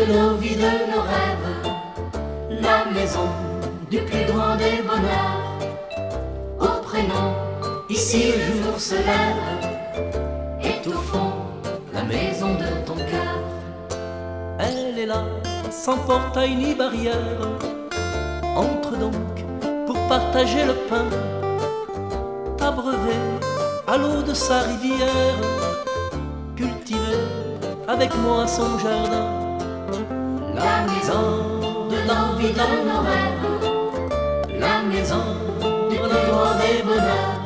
nos vies, de nos rêves, la maison du plus grand des bonheurs. Au prénom, ici le jour se lève, et au fond, la maison de ton cœur. Elle est là, sans portail ni barrière. Entre donc pour partager le pain, t'abreuver à l'eau de sa rivière, cultiver avec moi son jardin. La maison de l'envie, de nos rêves, la maison du plus grand des bonheurs.